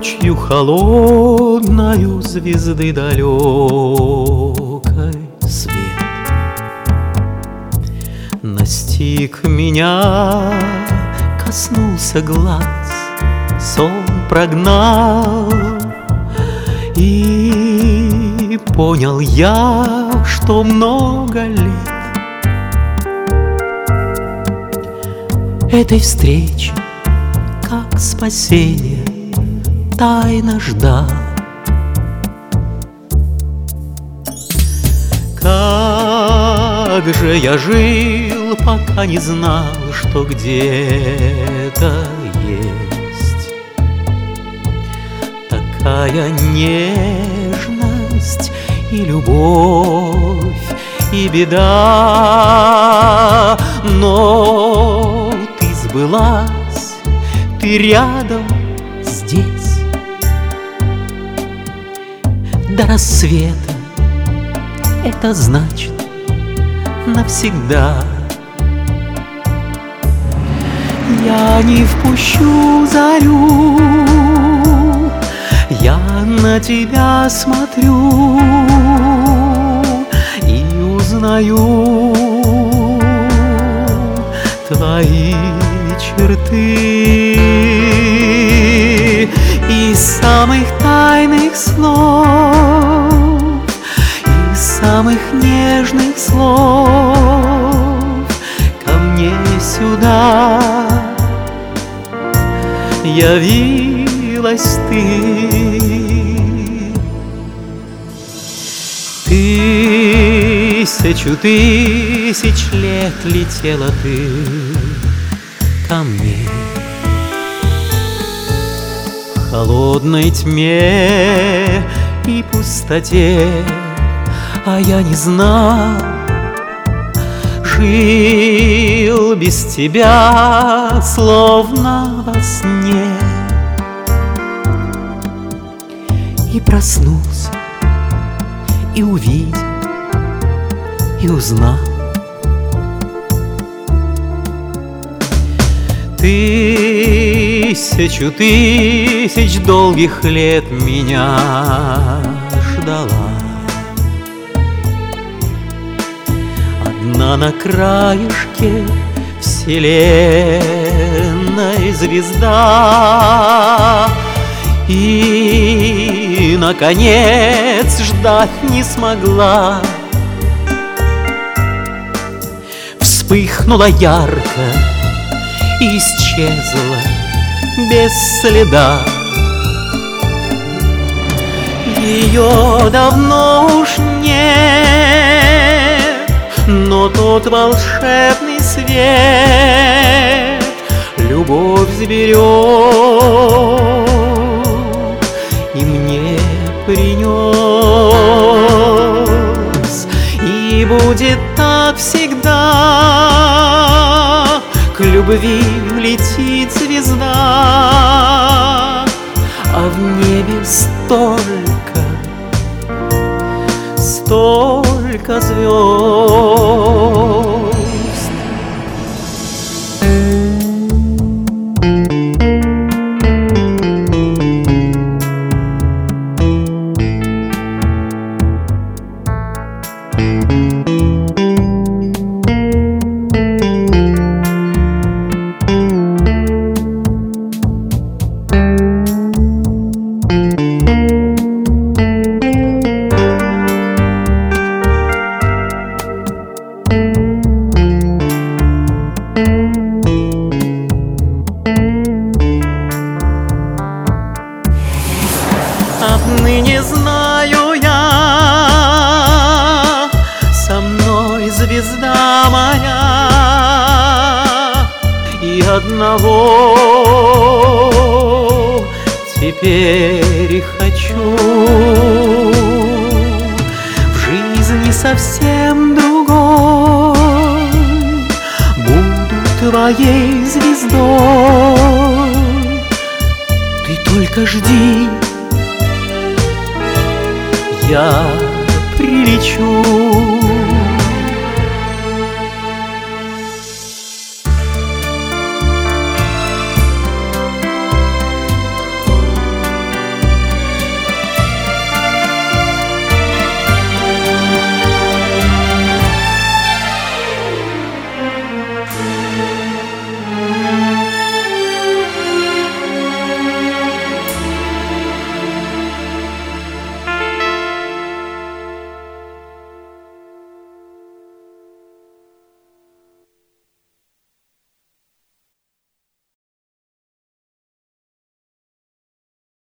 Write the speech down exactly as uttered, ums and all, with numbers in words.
Ночью холодною звезды далекой свет настиг меня, коснулся глаз, сон прогнал, и понял я, что много лет этой встречи, как спасение, тайно ждал. Как же я жил, пока не знал, что где-то есть такая нежность и любовь, и беда. Но ты сбылась, ты рядом здесь. До рассвета это значит навсегда. Я не впущу зарю, я на тебя смотрю и узнаю твои черты. Из самых тайных слов, из самых нежных слов ко мне сюда явилась ты. Тысячу тысяч лет летела ты ко мне в холодной тьме и пустоте, а я не знал, жил без тебя, словно во сне, и проснулся, и увидел, и узнал. Тысячу тысяч долгих лет меня ждала одна на краешке вселенной звезда, и, наконец, ждать не смогла. Вспыхнула ярко и исчезла без следа. Ее давно уж нет, но тот волшебный свет любовь заберет и мне принес. И будет так всегда, к любви летит звезда, а в небе столько, столько звезд. Отныне знаю я, со мной звезда моя, и одного теперь хочу в жизни совсем другой. Буду твоей звездой, ты только жди, я прилечу.